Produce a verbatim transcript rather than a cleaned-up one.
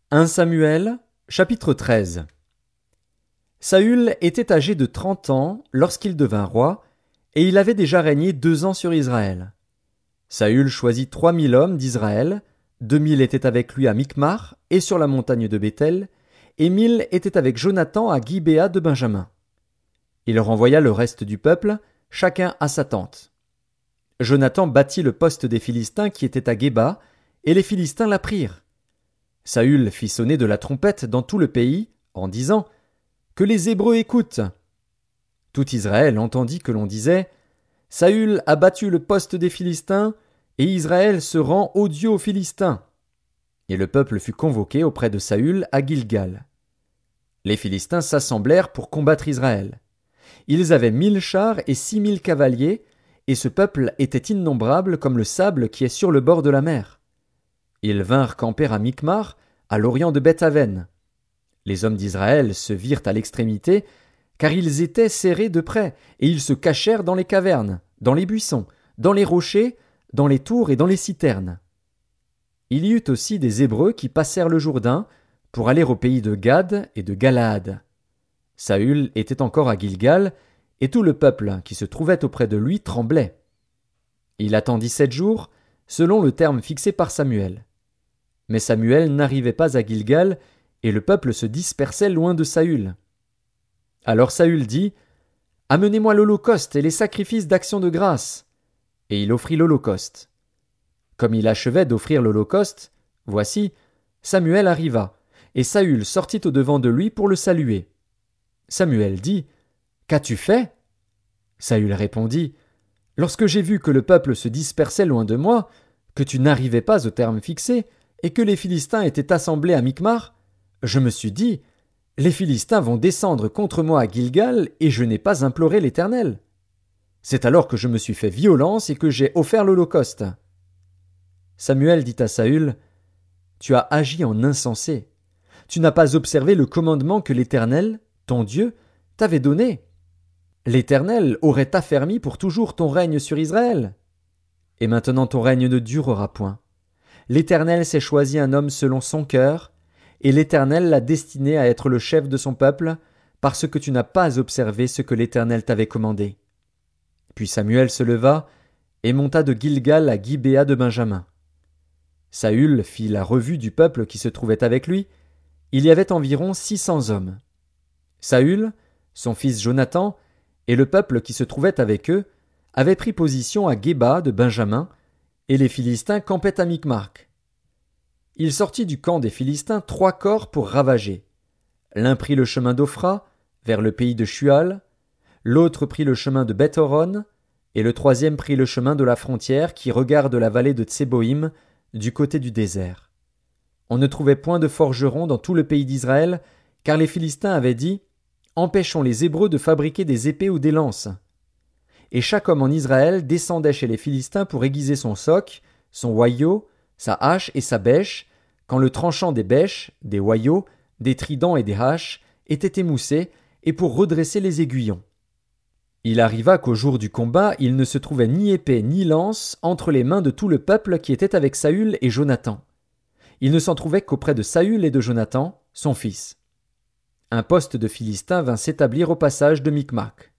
premier Samuel, chapitre treize. Saül était âgé de trente ans lorsqu'il devint roi, et il avait déjà régné deux ans sur Israël. Saül choisit trois mille hommes d'Israël, deux mille étaient avec lui à Micmar et sur la montagne de Béthel, et mille étaient avec Jonathan à Gibéa de Benjamin. Il renvoya le reste du peuple, chacun à sa tente. Jonathan battit le poste des Philistins qui était à Géba, et les Philistins la prirent. Saül fit sonner de la trompette dans tout le pays, en disant « Que les Hébreux écoutent !» Tout Israël entendit que l'on disait « Saül a battu le poste des Philistins, et Israël se rend odieux aux Philistins. » Et le peuple fut convoqué auprès de Saül à Gilgal. Les Philistins s'assemblèrent pour combattre Israël. Ils avaient mille chars et six mille cavaliers, et ce peuple était innombrable comme le sable qui est sur le bord de la mer. Ils vinrent camper à Micmar, à l'orient de Beth-Aven. Les hommes d'Israël se virent à l'extrémité, car ils étaient serrés de près, et ils se cachèrent dans les cavernes, dans les buissons, dans les rochers, dans les tours et dans les citernes. Il y eut aussi des Hébreux qui passèrent le Jourdain pour aller au pays de Gad et de Galaad. Saül était encore à Gilgal, et tout le peuple qui se trouvait auprès de lui tremblait. Il attendit sept jours, selon le terme fixé par Samuel. Mais Samuel n'arrivait pas à Gilgal, et le peuple se dispersait loin de Saül. Alors Saül dit « Amenez-moi l'holocauste et les sacrifices d'action de grâce. » Et il offrit l'holocauste. Comme il achevait d'offrir l'holocauste, voici, Samuel arriva, et Saül sortit au-devant de lui pour le saluer. Samuel dit « Qu'as-tu fait » Saül répondit « Lorsque j'ai vu que le peuple se dispersait loin de moi, que tu n'arrivais pas au terme fixé, et que les Philistins étaient assemblés à Micmar, je me suis dit « Les Philistins vont descendre contre moi à Gilgal, et je n'ai pas imploré l'Éternel. » C'est alors que je me suis fait violence et que j'ai offert l'holocauste. Samuel dit à Saül « Tu as agi en insensé. Tu n'as pas observé le commandement que l'Éternel, ton Dieu, t'avait donné. L'Éternel aurait affermi pour toujours ton règne sur Israël. Et maintenant ton règne ne durera point. L'Éternel s'est choisi un homme selon son cœur, et l'Éternel l'a destiné à être le chef de son peuple, parce que tu n'as pas observé ce que l'Éternel t'avait commandé. » Puis Samuel se leva et monta de Gilgal à Gibéa de Benjamin. Saül fit la revue du peuple qui se trouvait avec lui. Il y avait environ six cents hommes. Saül, son fils Jonathan, et le peuple qui se trouvait avec eux avaient pris position à Géba de Benjamin, et les Philistins campaient à Micmar. Il sortit du camp des Philistins trois corps pour ravager. L'un prit le chemin d'Ophra, vers le pays de Shual, l'autre prit le chemin de Beth-Horon, et le troisième prit le chemin de la frontière qui regarde la vallée de Tséboïm, du côté du désert. On ne trouvait point de forgerons dans tout le pays d'Israël, car les Philistins avaient dit « Empêchons les Hébreux de fabriquer des épées ou des lances. » Et chaque homme en Israël descendait chez les Philistins pour aiguiser son soc, son hoyau, sa hache et sa bêche, quand le tranchant des bêches, des hoyaux, des tridents et des haches était émoussé, et pour redresser les aiguillons. Il arriva qu'au jour du combat, il ne se trouvait ni épée ni lance entre les mains de tout le peuple qui était avec Saül et Jonathan. Il ne s'en trouvait qu'auprès de Saül et de Jonathan, son fils. Un poste de Philistins vint s'établir au passage de Micmac.